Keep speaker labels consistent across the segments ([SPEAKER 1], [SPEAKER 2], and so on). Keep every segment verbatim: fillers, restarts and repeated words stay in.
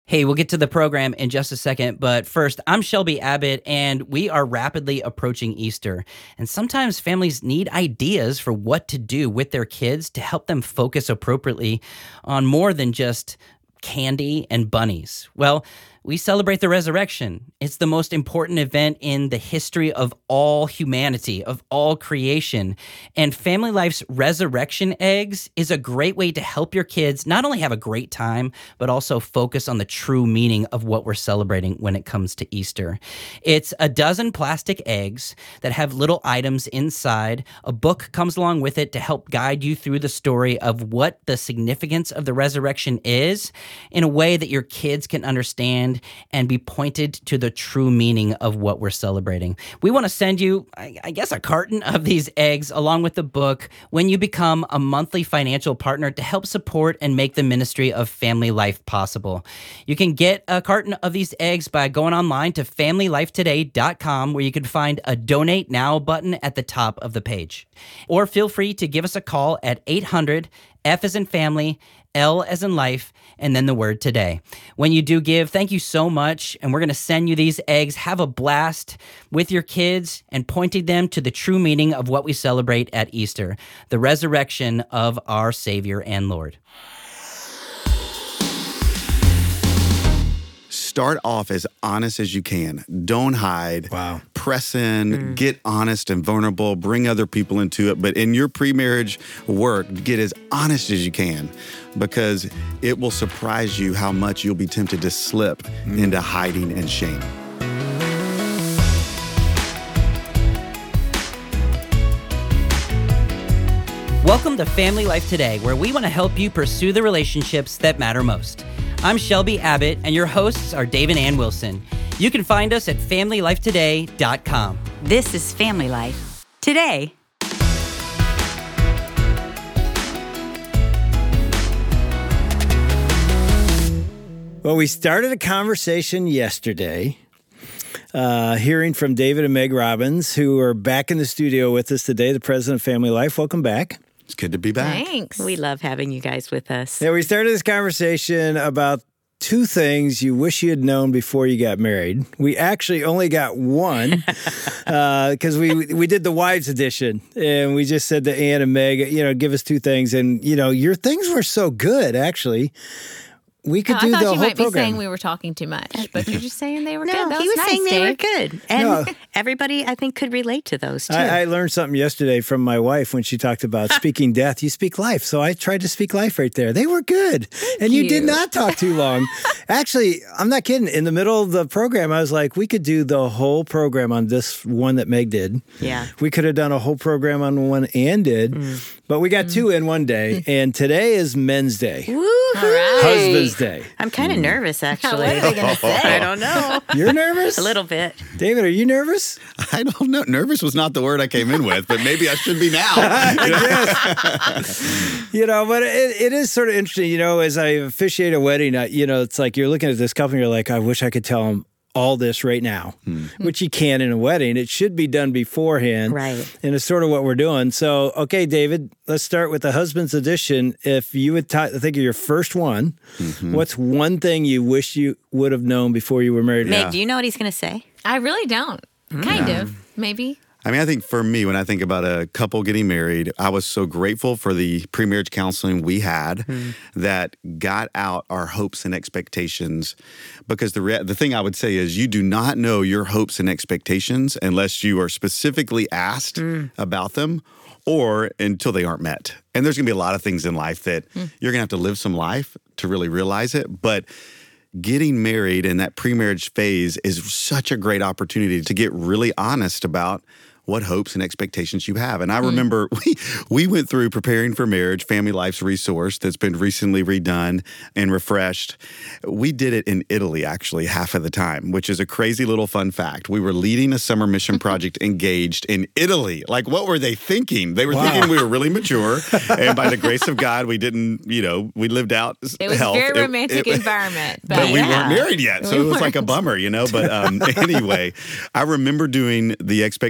[SPEAKER 1] Hey, we'll get to the program in just a second, but first, I'm Shelby Abbott, and we are rapidly approaching Easter. And sometimes families need ideas for what to do with their kids to help them focus appropriately on more than just candy and bunnies. Well, we celebrate the resurrection. It's the most important event in the history of all humanity, of all creation. And Family Life's Resurrection Eggs is a great way to help your kids not only have a great time, but also focus on the true meaning of what we're celebrating when it comes to Easter. It's a dozen plastic eggs that have little items inside. A book comes along with it to help guide you through the story of what the significance of the resurrection is in a way that your kids can understand and be pointed to the true meaning of what we're celebrating. We want to send you, I, I guess, a carton of these eggs along with the book when you become a monthly financial partner to help support and make the ministry of Family Life possible. You can get a carton of these eggs by going online to family life today dot com, where you can find a Donate Now button at the top of the page. Or feel free to give us a call at eight hundred F as in family, L as in life, and then the word today. When you do give, thank you so much, and we're going to send you these eggs. Have a blast with your kids and pointing them to the true meaning of what we celebrate at Easter, the resurrection of our Savior and Lord.
[SPEAKER 2] Start off as honest as you can. Don't hide.
[SPEAKER 3] Wow.
[SPEAKER 2] Press in,
[SPEAKER 3] Mm.
[SPEAKER 2] get honest and vulnerable, bring other people into it. But in your pre-marriage work, get as honest as you can, because it will surprise you how much you'll be tempted to slip mm. into hiding and shame.
[SPEAKER 1] Welcome to Family Life Today, where we want to help you pursue the relationships that matter most. I'm Shelby Abbott, and your hosts are Dave and Ann Wilson. You can find us at family life today dot com.
[SPEAKER 4] This is Family Life Today.
[SPEAKER 3] Well, we started a conversation yesterday, uh, hearing from David and Meg Robbins, who are back in the studio with us today, the president of Family Life. Welcome back.
[SPEAKER 2] It's good to be back.
[SPEAKER 4] Thanks. We love having you guys with us.
[SPEAKER 3] Yeah, we started this conversation about two things you wish you had known before you got married. We actually only got one because uh, we we did the wives edition, and we just said to Ann and Meg, you know, give us two things, and you know, your things were so good, actually. We could
[SPEAKER 5] no,
[SPEAKER 3] do
[SPEAKER 5] I
[SPEAKER 3] the
[SPEAKER 5] thought
[SPEAKER 3] whole
[SPEAKER 5] you might
[SPEAKER 3] program.
[SPEAKER 5] be saying we were talking too much, but you're just saying they were
[SPEAKER 4] no,
[SPEAKER 5] good. That
[SPEAKER 4] he
[SPEAKER 5] was
[SPEAKER 4] was
[SPEAKER 5] nice,
[SPEAKER 4] saying they
[SPEAKER 5] Dave.
[SPEAKER 4] were good. And
[SPEAKER 3] No.
[SPEAKER 4] everybody, I think, could relate to those, too.
[SPEAKER 3] I, I learned something yesterday from my wife when she talked about speaking death. You speak life. So I tried to speak life right there. They were good.
[SPEAKER 5] Thank
[SPEAKER 3] and you.
[SPEAKER 5] you.
[SPEAKER 3] did not talk too long. Actually, I'm not kidding. In the middle of the program, I was like, we could do the whole program on this one that Meg did.
[SPEAKER 4] Yeah.
[SPEAKER 3] We could have done a whole program on one Ann did. Mm. But we got mm. two in one day. And today is Men's Day.
[SPEAKER 4] Woo-hoo.
[SPEAKER 5] All right.
[SPEAKER 3] Husband's Day.
[SPEAKER 4] I'm kind of mm. nervous, actually.
[SPEAKER 5] What are they going to say?
[SPEAKER 4] I don't know.
[SPEAKER 3] You're nervous?
[SPEAKER 4] A little bit.
[SPEAKER 3] David, are you nervous?
[SPEAKER 2] I don't know. Nervous was not the word I came in with, but maybe I should be now.
[SPEAKER 3] Yes. You know, but it, it is sort of interesting, you know, as I officiate a wedding, I, you know, it's like you're looking at this couple and you're like, I wish I could tell them all this right now, hmm. which you can in a wedding. It should be done beforehand.
[SPEAKER 4] Right.
[SPEAKER 3] And it's sort of what we're doing. So, okay, David, let's start with the husband's edition. If you would t- think of your first one, mm-hmm. what's one thing you wish you would have known before you were married?
[SPEAKER 4] Meg,
[SPEAKER 3] yeah.
[SPEAKER 4] do you know what he's going to say?
[SPEAKER 5] I really don't. Kind yeah. of, maybe.
[SPEAKER 2] I mean, I think for me, when I think about a couple getting married, I was so grateful for the pre-marriage counseling we had mm. that got out our hopes and expectations. Because the re- the thing I would say is you do not know your hopes and expectations unless you are specifically asked mm. about them or until they aren't met. And there's going to be a lot of things in life that mm. you're going to have to live some life to really realize it. But getting married in that pre-marriage phase is such a great opportunity to get really honest about what hopes and expectations you have. And I mm. remember we we went through Preparing for Marriage, Family Life's resource that's been recently redone and refreshed. We did it in Italy, actually, half of the time, which is a crazy little fun fact. We were leading a summer mission project engaged in Italy. Like, what were they thinking? They were wow. thinking we were really mature. And by the grace of God, we didn't, you know, we lived out
[SPEAKER 5] It was
[SPEAKER 2] health.
[SPEAKER 5] a very
[SPEAKER 2] it,
[SPEAKER 5] romantic
[SPEAKER 2] it,
[SPEAKER 5] environment.
[SPEAKER 2] But,
[SPEAKER 5] But,
[SPEAKER 2] but we
[SPEAKER 5] yeah.
[SPEAKER 2] weren't married yet. So
[SPEAKER 5] We
[SPEAKER 2] it was like a
[SPEAKER 5] weren't.
[SPEAKER 2] bummer, you know. But um, anyway, I remember doing the expectations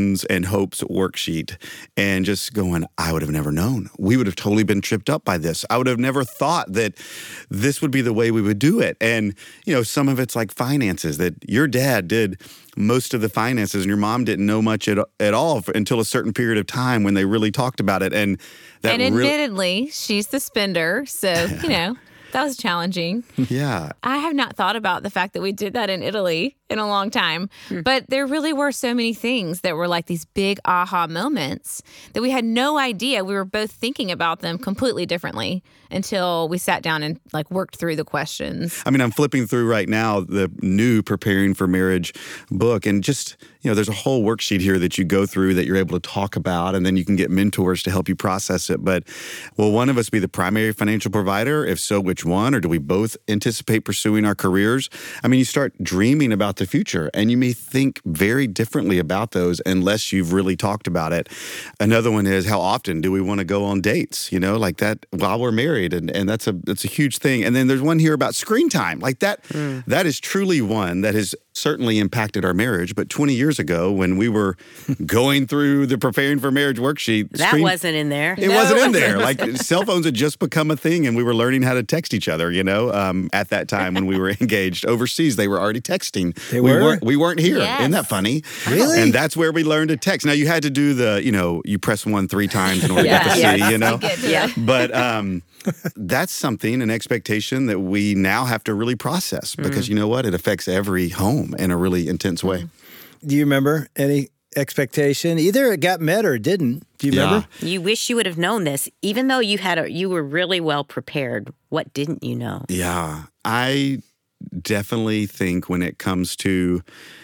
[SPEAKER 2] expectations and hopes worksheet and just going, I would have never known. We would have totally been tripped up by this. I would have never thought that this would be the way we would do it. And, you know, some of it's like finances, that your dad did most of the finances and your mom didn't know much at, at all for, until a certain period of time when they really talked about it. And that
[SPEAKER 5] and
[SPEAKER 2] really,
[SPEAKER 5] admittedly, she's the spender. So, you know, that was challenging.
[SPEAKER 2] yeah.
[SPEAKER 5] I have not thought about the fact that we did that in Italy in a long time. But there really were so many things that were like these big aha moments that we had no idea. We were both thinking about them completely differently until we sat down and like worked through the questions.
[SPEAKER 2] I mean, I'm flipping through right now the new Preparing for Marriage book, and just, you know, there's a whole worksheet here that you go through that you're able to talk about, and then you can get mentors to help you process it. But will one of us be the primary financial provider? If so, which one? Or do we both anticipate pursuing our careers? I mean, you start dreaming about the future, and you may think very differently about those unless you've really talked about it. Another one is, how often do we want to go on dates, you know, like that while we're married? And, and that's a that's a huge thing. And then there's one here about screen time. Like that, mm. that is truly one that has certainly impacted our marriage. But twenty years ago, when we were going through the Preparing for Marriage worksheet,
[SPEAKER 4] that
[SPEAKER 2] screen,
[SPEAKER 4] wasn't in there.
[SPEAKER 2] It
[SPEAKER 4] no.
[SPEAKER 2] wasn't in there. Like cell phones had just become a thing, and we were learning how to text each other, you know, um, at that time when we were engaged. Overseas, they were already texting.
[SPEAKER 3] They
[SPEAKER 2] we
[SPEAKER 3] were?
[SPEAKER 2] Weren't, we weren't here.
[SPEAKER 5] Yes.
[SPEAKER 2] Isn't that funny?
[SPEAKER 3] Really?
[SPEAKER 2] And that's where we learned to text. Now, you had to do the, you know, you press one three times in order
[SPEAKER 4] Yeah.
[SPEAKER 2] to get the
[SPEAKER 4] Yes.
[SPEAKER 2] C, you know?
[SPEAKER 5] Get to
[SPEAKER 4] Yeah.
[SPEAKER 5] that.
[SPEAKER 2] But um, that's something, an expectation that we now have to really process because, you know what? It affects every home in a really intense way.
[SPEAKER 3] Do you remember any expectation? Either it got met or it didn't. Do you
[SPEAKER 2] Yeah.
[SPEAKER 3] remember?
[SPEAKER 4] You wish you would have known this, even though you had a, you were really well prepared. What didn't you know?
[SPEAKER 2] Yeah. I definitely think when it comes to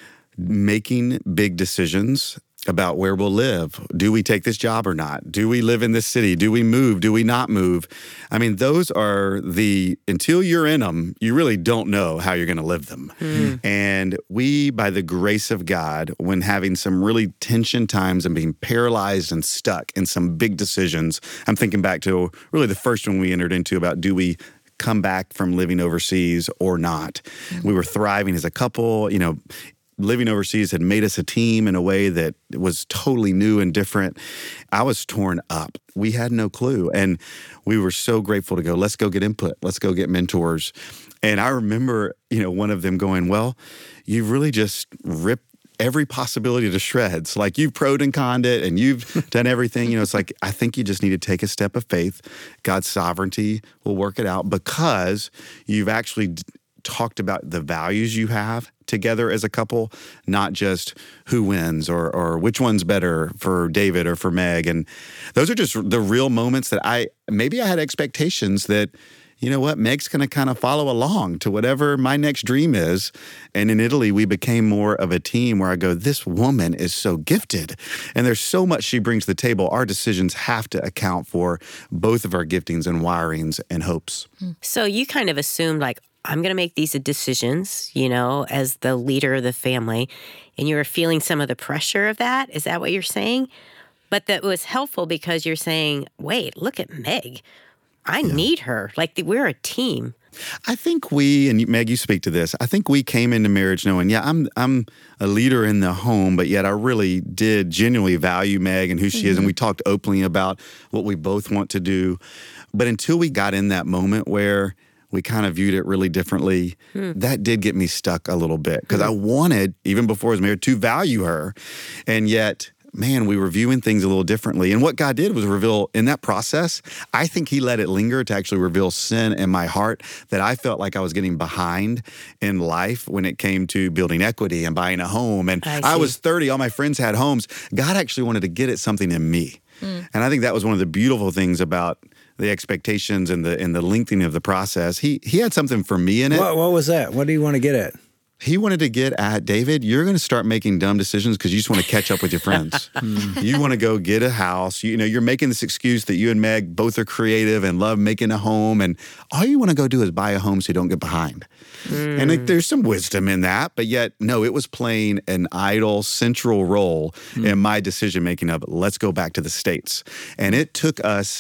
[SPEAKER 2] making big decisions about where we'll live, do we take this job or not? Do we live in this city? Do we move? Do we not move? I mean, those are the, until you're in them, you really don't know how you're going to live them. Mm. And we, by the grace of God, when having some really tension times and being paralyzed and stuck in some big decisions, I'm thinking back to really the first one we entered into about, do we come back from living overseas or not? Mm. We were thriving as a couple, you know, living overseas had made us a team in a way that was totally new and different. I was torn up. We had no clue. And we were so grateful to go, let's go get input. Let's go get mentors. And I remember, you know, one of them going, well, you've really just ripped every possibility to shreds. Like, you've proed and conned it and you've done everything. You know, it's like, I think you just need to take a step of faith. God's sovereignty will work it out because you've actually d- talked about the values you have together as a couple, not just who wins or or which one's better for David or for Meg. And those are just the real moments that I, maybe I had expectations that, you know what, Meg's going to kind of follow along to whatever my next dream is. And in Italy, we became more of a team where I go, this woman is so gifted. And there's so much she brings to the table. Our decisions have to account for both of our giftings and wirings and hopes.
[SPEAKER 4] So you kind of assumed, like, I'm going to make these decisions, you know, as the leader of the family, and you were feeling some of the pressure of that. Is that what you're saying? But that was helpful because you're saying, wait, look at Meg. I yeah. need her. Like, we're a team.
[SPEAKER 2] I think we, and Meg, you speak to this, I think we came into marriage knowing, yeah, I'm I'm a leader in the home, but yet I really did genuinely value Meg and who she mm-hmm. is, and we talked openly about what we both want to do. But until we got in that moment where we kind of viewed it really differently, hmm. that did get me stuck a little bit because hmm. I wanted, even before I was married, to value her. And yet, man, we were viewing things a little differently. And what God did was reveal in that process, I think he let it linger to actually reveal sin in my heart that I felt like I was getting behind in life when it came to building equity and buying a home. And I, I was thirty, all my friends had homes. God actually wanted to get at something in me. Hmm. And I think that was one of the beautiful things about the expectations and the and the lengthening of the process. He he had something for me in it.
[SPEAKER 3] What, what was that? What do you want to get at?
[SPEAKER 2] He wanted to get at, David, you're going to start making dumb decisions because you just want to catch up with your friends. You want to go get a house. You, you know, you're making this excuse that you and Meg both are creative and love making a home. And all you want to go do is buy a home so you don't get behind. Mm. And like, there's some wisdom in that. But yet, no, it was playing an idle, central role mm. in my decision-making of, let's go back to the States. And it took us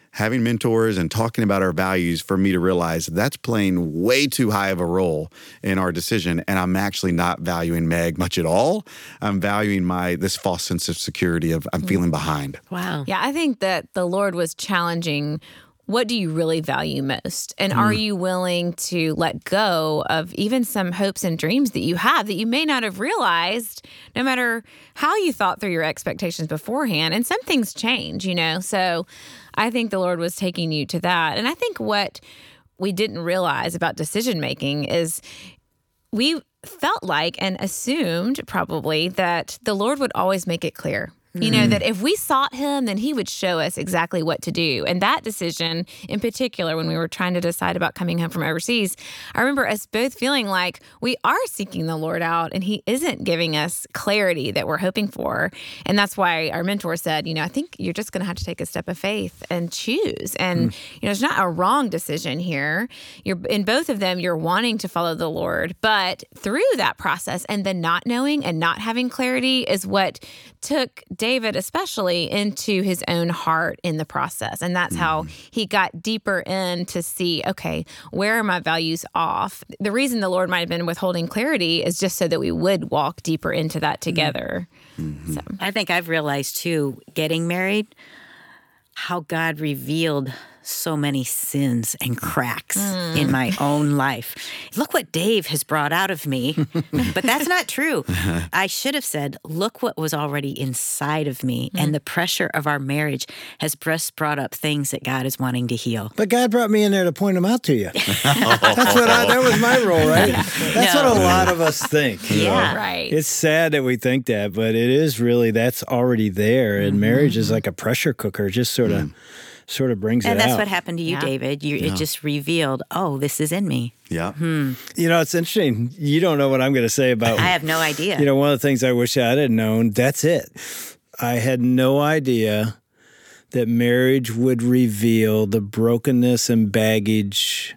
[SPEAKER 2] having mentors and talking about our values for me to realize that's playing way too high of a role in our decision. And I'm actually not valuing Meg much at all. I'm valuing my this false sense of security of I'm feeling behind.
[SPEAKER 4] Wow.
[SPEAKER 5] Yeah, I think that the Lord was challenging, what do you really value most? And are you willing to let go of even some hopes and dreams that you have that you may not have realized, no matter how you thought through your expectations beforehand? And some things change, you know? So I think the Lord was taking you to that. And I think what we didn't realize about decision making is we felt like and assumed probably that the Lord would always make it clear. You know, that if we sought him, then he would show us exactly what to do. And that decision in particular, when we were trying to decide about coming home from overseas, I remember us both feeling like we are seeking the Lord out and he isn't giving us clarity that we're hoping for. And that's why our mentor said, you know, I think you're just going to have to take a step of faith and choose. And, mm. you know, it's not a wrong decision here. You're in both of them, you're wanting to follow the Lord. But through that process and the not knowing and not having clarity is what took David especially into his own heart in the process. And that's mm. how he got deeper in to see, okay, where are my values off? The reason the Lord might have been withholding clarity is just so that we would walk deeper into that together. Mm-hmm. So
[SPEAKER 4] I think I've realized too, getting married, how God revealed so many sins and cracks mm. in my own life. Look what Dave has brought out of me. But that's not true. I should have said, look what was already inside of me. Mm. And the pressure of our marriage has just brought up things that God is wanting to heal.
[SPEAKER 3] But God brought me in there to point them out to you. That's what I, that was my role, right? That's no. what a lot of us think.
[SPEAKER 4] Yeah.
[SPEAKER 3] Know?
[SPEAKER 5] Right.
[SPEAKER 3] It's sad that we think that, but it is really, that's already there. And mm-hmm. marriage is like a pressure cooker, just sort of mm. sort of brings
[SPEAKER 4] and
[SPEAKER 3] it out.
[SPEAKER 4] And that's what happened to you, yeah. David. You, yeah. It just revealed, oh, this is in me.
[SPEAKER 2] Yeah.
[SPEAKER 4] Hmm.
[SPEAKER 3] You know, it's interesting. You don't know what I'm going to say about...
[SPEAKER 4] I have no idea.
[SPEAKER 3] You know, one of the things I wish I had known, that's it. I had no idea that marriage would reveal the brokenness and baggage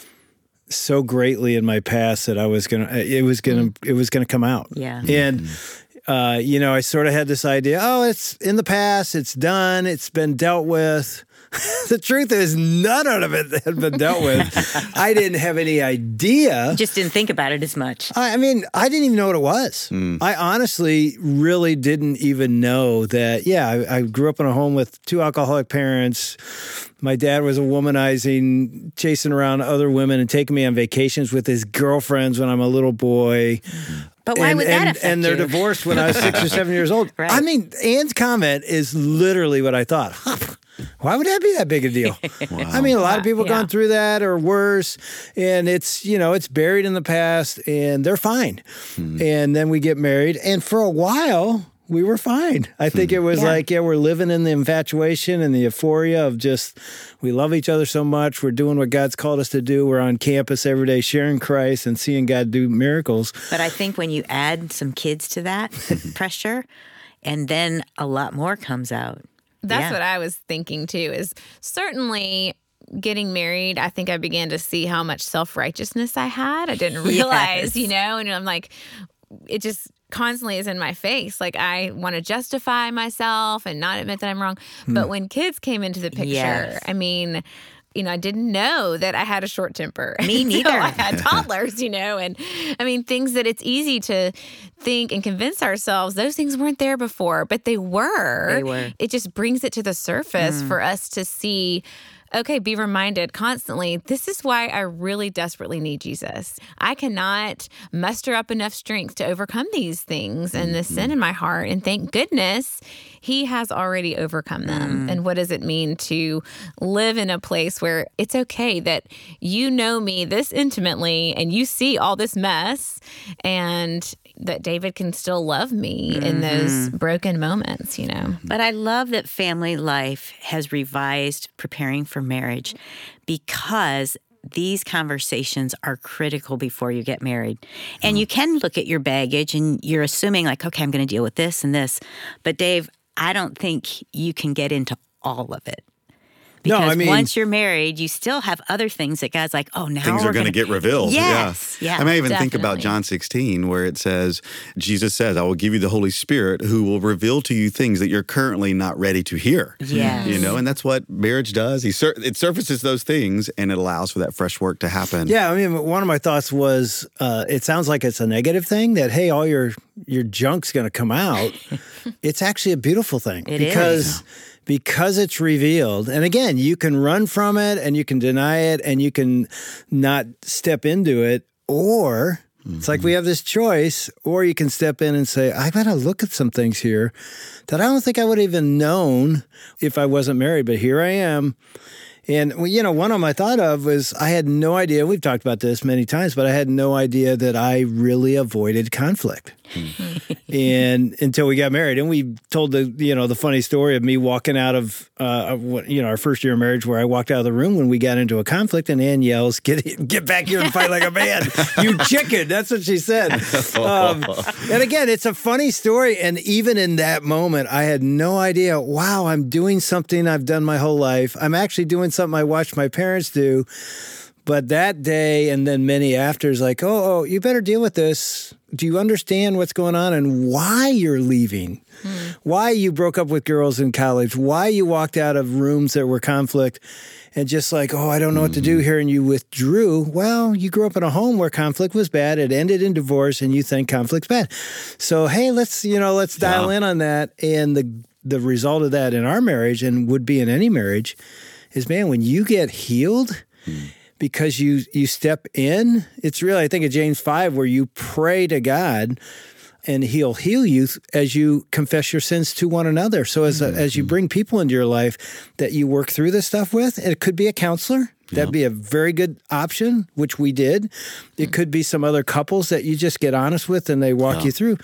[SPEAKER 3] so greatly in my past that I was going to... It was going to... Mm. It was going to come out.
[SPEAKER 4] Yeah.
[SPEAKER 3] And... Mm. Uh, you know, I sort of had this idea, oh, it's in the past, it's done, it's been dealt with. The truth is, none of it had been dealt with. I didn't have any idea.
[SPEAKER 4] You just didn't think about it as much.
[SPEAKER 3] I, I mean, I didn't even know what it was. Mm. I honestly really didn't even know that, yeah, I, I grew up in a home with two alcoholic parents. My dad was a womanizing, chasing around other women and taking me on vacations with his girlfriends when I'm a little boy. Mm.
[SPEAKER 4] But why
[SPEAKER 3] and,
[SPEAKER 4] would that
[SPEAKER 3] and,
[SPEAKER 4] affect
[SPEAKER 3] And they're
[SPEAKER 4] you?
[SPEAKER 3] divorced when I was six or seven years old.
[SPEAKER 4] Right.
[SPEAKER 3] I mean, Ann's comment is literally what I thought. Huh, why would that be that big a deal? Wow. I mean, a lot of people have
[SPEAKER 5] yeah.
[SPEAKER 3] gone through that or worse, and it's, you know, it's buried in the past, and they're fine. Hmm. And then we get married, and for a while, we were fine. I think hmm. it was yeah. like, yeah, we're living in the infatuation and the euphoria of just, we love each other so much. We're doing what God's called us to do. We're on campus every day sharing Christ and seeing God do miracles.
[SPEAKER 4] But I think when you add some kids to that pressure, and then a lot more comes out.
[SPEAKER 5] That's
[SPEAKER 4] yeah.
[SPEAKER 5] what I was thinking too, is certainly getting married, I think I began to see how much self-righteousness I had. I didn't realize, yes. you know, and I'm like, it just constantly is in my face. Like, I want to justify myself and not admit that I'm wrong. Hmm. But when kids came into the picture, yes. I mean, you know, I didn't know that I had a short temper.
[SPEAKER 4] Me neither.
[SPEAKER 5] So I had toddlers, you know, and I mean, things that it's easy to think and convince ourselves those things weren't there before, but they were.
[SPEAKER 4] They were.
[SPEAKER 5] It just brings it to the surface mm. for us to see, okay, be reminded constantly, this is why I really desperately need Jesus. I cannot muster up enough strength to overcome these things and this sin in my heart. And thank goodness he has already overcome them. Mm. And what does it mean to live in a place where it's okay that you know me this intimately and you see all this mess and that David can still love me mm-hmm. in those broken moments, you know.
[SPEAKER 4] But I love that family life has revised preparing for marriage because these conversations are critical before you get married. And mm. you can look at your baggage and you're assuming like, okay, I'm going to deal with this and this. But Dave, I don't think you can get into all of it. Because
[SPEAKER 3] No, I mean-
[SPEAKER 4] once you're married, you still have other things that God's like, oh, now
[SPEAKER 2] Things
[SPEAKER 4] we're
[SPEAKER 2] are going to get revealed.
[SPEAKER 4] Yes,
[SPEAKER 2] yeah.
[SPEAKER 4] yeah,
[SPEAKER 2] I may even think about
[SPEAKER 4] definitely.
[SPEAKER 2] John sixteen, where it says, Jesus says, I will give you the Holy Spirit who will reveal to you things that you're currently not ready to hear.
[SPEAKER 4] Yes.
[SPEAKER 2] You know, and that's what marriage does. He sur- it surfaces those things and it allows for that fresh work to happen.
[SPEAKER 3] Yeah, I mean, one of my thoughts was, uh, it sounds like it's a negative thing that, hey, all your your junk's going to come out. It's actually a beautiful thing.
[SPEAKER 4] It is.
[SPEAKER 3] because, Because it's revealed. And again, you can run from it and you can deny it and you can not step into it. Or it's like we have this choice, or you can step in and say, I got to look at some things here that I don't think I would have even known if I wasn't married, but here I am. And, well, you know, one of them I thought of was I had no idea, we've talked about this many times, but I had no idea that I really avoided conflict. And until we got married, and we told the, you know, the funny story of me walking out of, uh, what, you know, our first year of marriage, where I walked out of the room when we got into a conflict, and Ann yells, "Get get back here and fight like a man, you chicken!" That's what she said. Um, and again, it's a funny story, and even in that moment, I had no idea. Wow, I'm doing something I've done my whole life. I'm actually doing something I watched my parents do. But that day, and then many after, is like, oh, oh, you better deal with this. Do you understand what's going on and why you're leaving? Mm. Why you broke up with girls in college? Why you walked out of rooms that were conflict? And just like, oh, I don't know what to do here, and you withdrew. Well, you grew up in a home where conflict was bad. It ended in divorce, and you think conflict's bad. So, hey, let's, you know, let's dial
[SPEAKER 2] Yeah.
[SPEAKER 3] in on that. And the the result of that in our marriage, and would be in any marriage, is, man, when you get healed, mm. because you you step in, it's really, I think of James five, where you pray to God and he'll heal you as you confess your sins to one another. So as a, as you bring people into your life that you work through this stuff with, it could be a counselor. That'd be a very good option, which we did. It could be some other couples that you just get honest with and they walk
[SPEAKER 2] Yeah.
[SPEAKER 3] you through.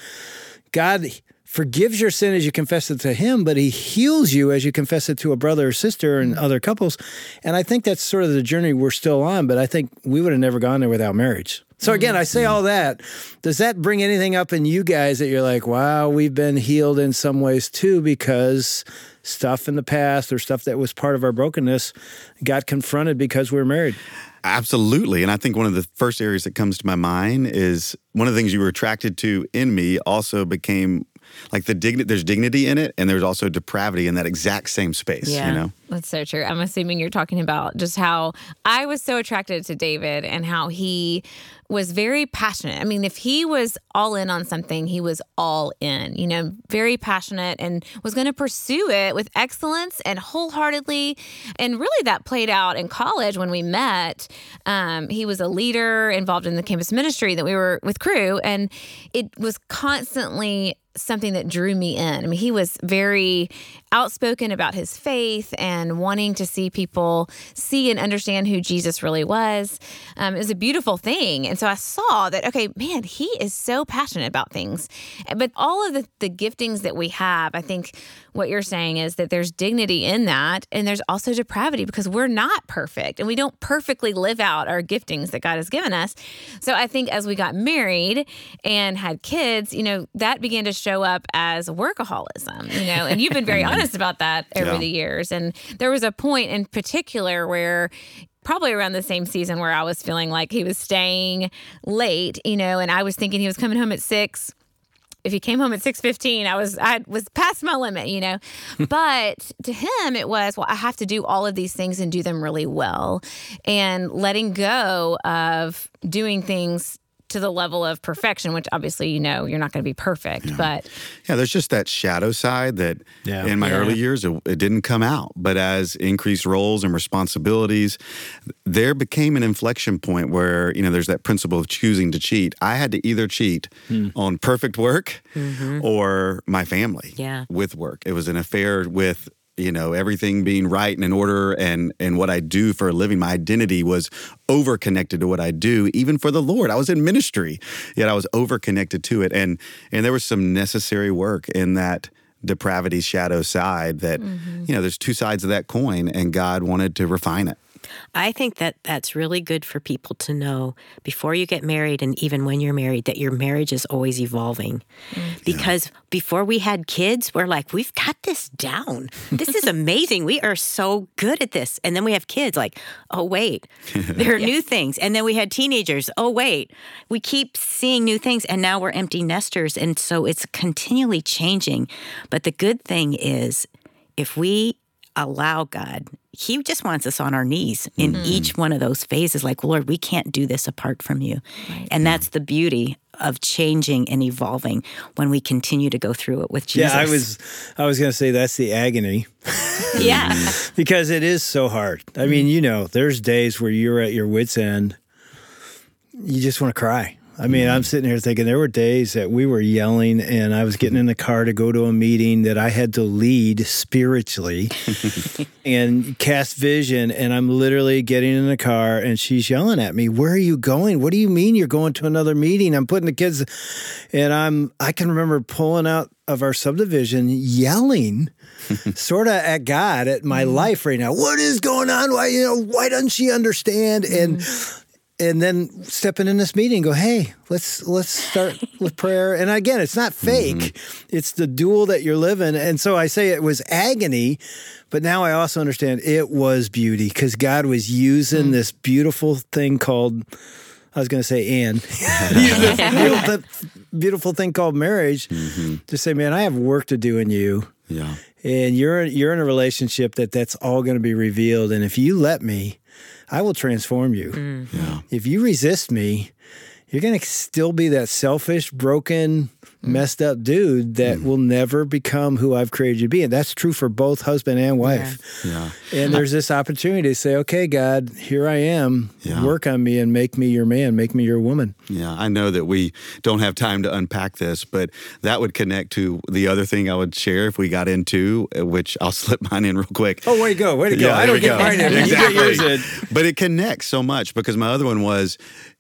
[SPEAKER 3] God forgives your sin as you confess it to him, but he heals you as you confess it to a brother or sister and other couples. And I think that's sort of the journey we're still on, but I think we would have never gone there without marriage. So again, I say all that. Does that bring anything up in you guys that you're like, wow, we've been healed in some ways too, because stuff in the past or stuff that was part of our brokenness got confronted because we were married?
[SPEAKER 2] Absolutely. And I think one of the first areas that comes to my mind is one of the things you were attracted to in me also became like the dignity, there's dignity in it, and there's also depravity in that exact same space,
[SPEAKER 4] Yeah.
[SPEAKER 2] you know?
[SPEAKER 5] That's so true. I'm assuming you're talking about just how I was so attracted to David and how he was very passionate. I mean, if he was all in on something, he was all in, you know, very passionate and was going to pursue it with excellence and wholeheartedly. And really that played out in college when we met. Um, he was a leader involved in the campus ministry that we were with Crew, and it was constantly something that drew me in. I mean, he was very outspoken about his faith and wanting to see people see and understand who Jesus really was. Um, it was a beautiful thing. And so I saw that, okay, man, he is so passionate about things. But all of the, the giftings that we have, I think what you're saying is that there's dignity in that, and there's also depravity because we're not perfect and we don't perfectly live out our giftings that God has given us. So I think as we got married and had kids, you know, that began to show up as workaholism, you know, and you've been very honest about that over
[SPEAKER 2] Yeah.
[SPEAKER 5] the years. And there was a point in particular where probably around the same season where I was feeling like he was staying late, you know, and I was thinking he was coming home at six. If he came home at six fifteen, I was I was past my limit, you know. But to him, it was, well, I have to do all of these things and do them really well. And letting go of doing things to the level of perfection, which obviously, you know, you're not going to be perfect,
[SPEAKER 2] No.
[SPEAKER 5] but
[SPEAKER 2] Yeah, there's just that shadow side that
[SPEAKER 3] Yeah.
[SPEAKER 2] in my
[SPEAKER 5] Yeah.
[SPEAKER 2] early years, it, it didn't come out. But as increased roles and responsibilities, there became an inflection point where, you know, there's that principle of choosing to cheat. I had to either cheat on perfect work or my family
[SPEAKER 4] Yeah.
[SPEAKER 2] with work. It was an affair with, you know, everything being right and in order, and and what I do for a living. My identity was over connected to what I do, even for the Lord. I was in ministry, yet I was over connected to it. And and there was some necessary work in that depravity shadow side that, you know, there's two sides of that coin, and God wanted to refine it.
[SPEAKER 4] I think that that's really good for people to know before you get married and even when you're married that your marriage is always evolving. Mm. Because yeah. before we had kids, we're like, we've got this down. This is amazing. We are so good at this. And then we have kids like, oh, wait, there are yeah. new things. And then we had teenagers. Oh, wait, we keep seeing new things. And now we're empty nesters. And so it's continually changing. But the good thing is if we allow God, He just wants us on our knees in mm-hmm. each one of those phases. Like, Lord, we can't do this apart from you. Right. And that's the beauty of changing and evolving when we continue to go through it with Jesus.
[SPEAKER 3] Yeah, I was I was going to say that's the agony.
[SPEAKER 4] Yeah.
[SPEAKER 3] Because it is so hard. I mean, you know, there's days where you're at your wit's end. You just want to cry. I mean, I'm sitting here thinking there were days that we were yelling and I was getting in the car to go to a meeting that I had to lead spiritually and cast vision. And I'm literally getting in the car and she's yelling at me, where are you going? What do you mean you're going to another meeting? I'm putting the kids and I'm, I can remember pulling out of our subdivision yelling sort of at God, at my mm. life right now. What is going on? Why, you know, why doesn't she understand? Mm. And And then stepping in this meeting and go, hey, let's let's start with prayer. And again, it's not fake. Mm-hmm. It's the duel that you're living. And so I say it was agony, but now I also understand it was beauty because God was using mm-hmm. this beautiful thing called, I was going to say Anne, beautiful, beautiful thing called marriage mm-hmm. to say, man, I have work to do in you.
[SPEAKER 2] Yeah.
[SPEAKER 3] And you're, you're in a relationship that that's all going to be revealed. And if you let me, I will transform you. Mm. Yeah. If you resist me, you're going to still be that selfish, broken, mm. messed up dude that mm. will never become who I've created you to be. And that's true for both husband and wife.
[SPEAKER 2] Yeah.
[SPEAKER 3] Yeah. And there's this opportunity to say, okay, God, here I am. Yeah. Work on me and make me your man, make me your woman.
[SPEAKER 2] Yeah, I know that we don't have time to unpack this, but that would connect to the other thing I would share if we got into, which I'll slip mine in real quick.
[SPEAKER 3] Oh, way to go, way to go.
[SPEAKER 2] Yeah,
[SPEAKER 3] I don't get mine in.
[SPEAKER 2] Exactly.
[SPEAKER 3] You get yours in.
[SPEAKER 2] But it connects so much because my other one was,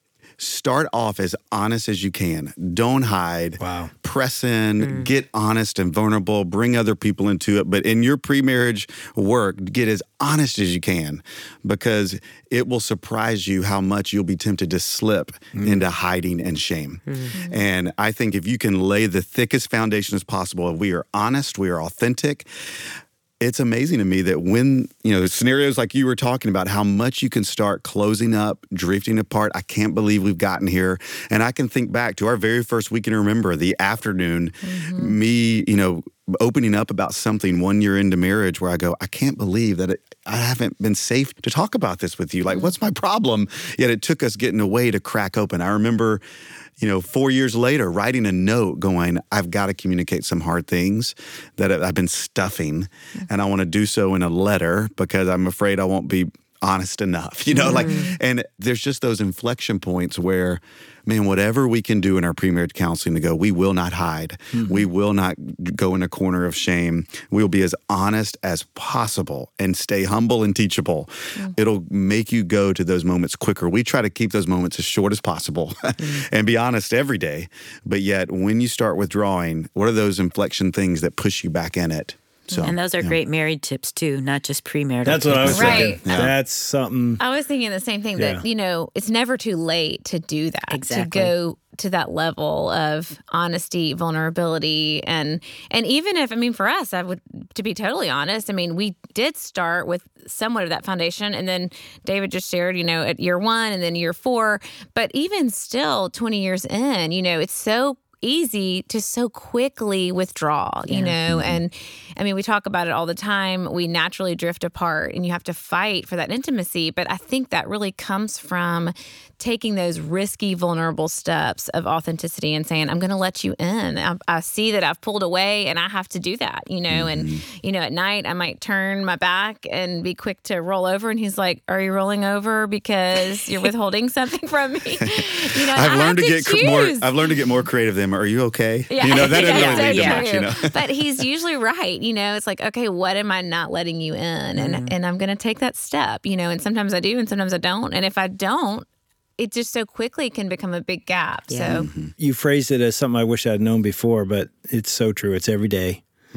[SPEAKER 2] start off as honest as you can. Don't hide.
[SPEAKER 3] Wow.
[SPEAKER 2] Press in, mm. get honest and vulnerable, bring other people into it. But in your pre-marriage work, get as honest as you can because it will surprise you how much you'll be tempted to slip mm. into hiding and shame. Mm. And I think if you can lay the thickest foundation as possible, if we are honest, we are authentic, it's amazing to me that when, you know, scenarios like you were talking about, how much you can start closing up, drifting apart. I can't believe we've gotten here. And I can think back to our very first weekend, remember the afternoon, mm-hmm. me, you know, opening up about something one year into marriage where I go, I can't believe that it, I haven't been safe to talk about this with you. Like, mm-hmm. what's my problem? Yet it took us getting away to crack open. I remember, you know, four years later, writing a note going, I've got to communicate some hard things that I've been stuffing, mm-hmm. and I want to do so in a letter because I'm afraid I won't be honest enough, you know, mm-hmm. like, and there's just those inflection points where, man, whatever we can do in our pre-marriage counseling to go, we will not hide. Mm-hmm. We will not go in a corner of shame. We'll be as honest as possible and stay humble and teachable. Mm-hmm. It'll make you go to those moments quicker. We try to keep those moments as short as possible mm-hmm. and be honest every day. But yet, when you start withdrawing, what are those inflection things that push you back in it? So,
[SPEAKER 4] and those are
[SPEAKER 2] yeah.
[SPEAKER 4] great married tips too, not just premarital.
[SPEAKER 3] That's
[SPEAKER 4] tips.
[SPEAKER 3] what I was
[SPEAKER 5] right.
[SPEAKER 3] thinking. Yeah. That's something.
[SPEAKER 5] I was thinking the same thing
[SPEAKER 3] yeah.
[SPEAKER 5] that, you know, it's never too late to do that.
[SPEAKER 4] Exactly.
[SPEAKER 5] To go to that level of honesty, vulnerability. And and even if, I mean, for us, I would, to be totally honest, I mean, we did start with somewhat of that foundation. And then David just shared, you know, at year one and then year four. But even still, twenty years in, you know, it's so easy to so quickly withdraw, you yeah. know, mm-hmm. and I mean, we talk about it all the time. We naturally drift apart and you have to fight for that intimacy. But I think that really comes from taking those risky, vulnerable steps of authenticity and saying, I'm going to let you in. I, I see that I've pulled away and I have to do that, you know, mm-hmm. and, you know, at night I might turn my back and be quick to roll over. And he's like, are you rolling over because you're withholding something from me? You know,
[SPEAKER 2] I've
[SPEAKER 5] I
[SPEAKER 2] learned to,
[SPEAKER 5] to
[SPEAKER 2] get
[SPEAKER 5] choose.
[SPEAKER 2] more, I've learned to get more creative than, are you okay?
[SPEAKER 5] Yeah.
[SPEAKER 2] You know, that doesn't
[SPEAKER 5] yeah,
[SPEAKER 2] really
[SPEAKER 5] so
[SPEAKER 2] lead to much, you know.
[SPEAKER 5] But he's usually right. You know, it's like, okay, what am I not letting you in? And,
[SPEAKER 4] mm-hmm.
[SPEAKER 5] and I'm going to take that step, you know, and sometimes I do and sometimes I don't. And if I don't, it just so quickly can become a big gap.
[SPEAKER 4] Yeah.
[SPEAKER 5] So
[SPEAKER 3] mm-hmm. You phrased it as something I wish I'd known before, but it's so true. It's every day. Mm.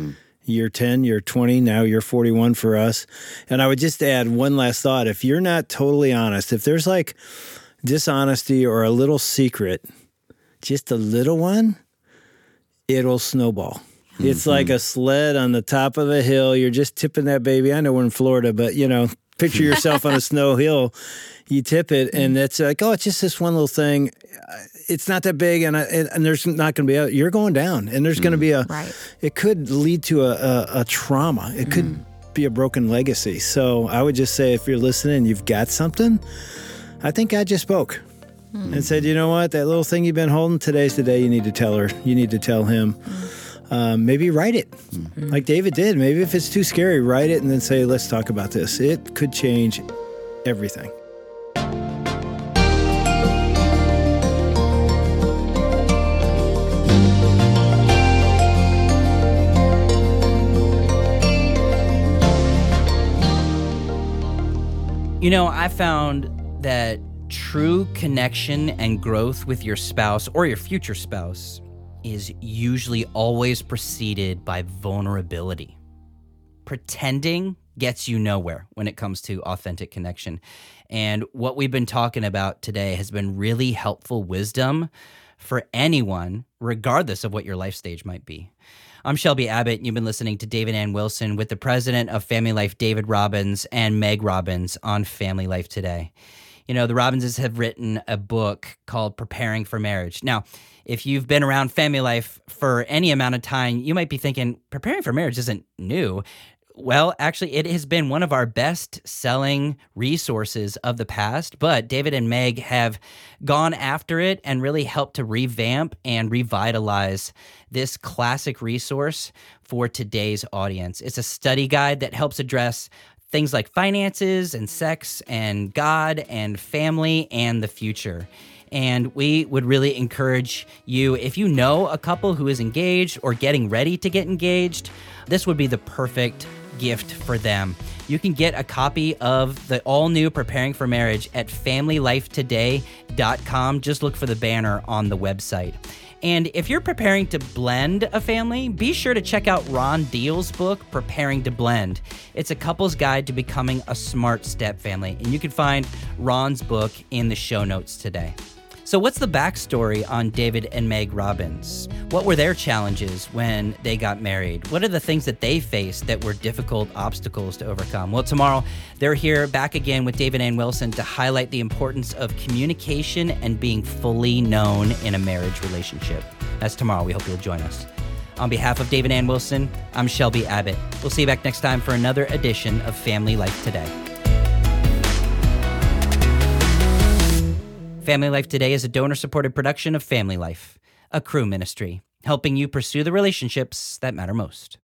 [SPEAKER 3] You're ten, you're twenty, now you're forty-one for us. And I would just add one last thought. If you're not totally honest, if there's like dishonesty or a little secret, just a little one, it'll snowball. Mm-hmm. It's like a sled on the top of a hill. You're just tipping that baby. I know we're in Florida, but, you know, picture yourself on a snow hill. You tip it, and it's like, oh, it's just this one little thing. It's not that big, and I, and, and there's not going to be a, you're going down, and there's going to be a,
[SPEAKER 5] right.
[SPEAKER 3] It could lead to a, a, a trauma. It could mm. be a broken legacy. So I would just say, if you're listening, you've got something. I think God just spoke mm. and said, you know what, that little thing you've been holding, today's the day you need to tell her. You need to tell him. Mm. Um, maybe write it mm. like David did. Maybe if it's too scary, write it and then say, let's talk about this. It could change everything.
[SPEAKER 1] You know, I found that true connection and growth with your spouse or your future spouse is usually always preceded by vulnerability. Pretending gets you nowhere when it comes to authentic connection. And what we've been talking about today has been really helpful wisdom for anyone, regardless of what your life stage might be. I'm Shelby Abbott, and you've been listening to David Ann Wilson with the president of Family Life, David Robbins, and Meg Robbins on Family Life Today. You know, the Robbinses have written a book called Preparing for Marriage. Now, if you've been around Family Life for any amount of time, you might be thinking, preparing for marriage isn't new. Well, actually, it has been one of our best-selling resources of the past, but David and Meg have gone after it and really helped to revamp and revitalize this classic resource for today's audience. It's a study guide that helps address things like finances and sex and God and family and the future. And we would really encourage you, if you know a couple who is engaged or getting ready to get engaged, this would be the perfect gift for them. You can get a copy of the all-new Preparing for Marriage at family life today dot com. Just look for the banner on the website. And if you're preparing to blend a family, be sure to check out Ron Deal's book, Preparing to Blend. It's a couple's guide to becoming a smart step family, and you can find Ron's book in the show notes today. So what's the backstory on David and Meg Robbins? What were their challenges when they got married? What are the things that they faced that were difficult obstacles to overcome? Well, tomorrow they're here back again with David Ann Wilson to highlight the importance of communication and being fully known in a marriage relationship. That's tomorrow. We hope you'll join us. On behalf of David Ann Wilson, I'm Shelby Abbott. We'll see you back next time for another edition of Family Life Today. Family Life Today is a donor-supported production of Family Life, a Cru ministry, helping you pursue the relationships that matter most.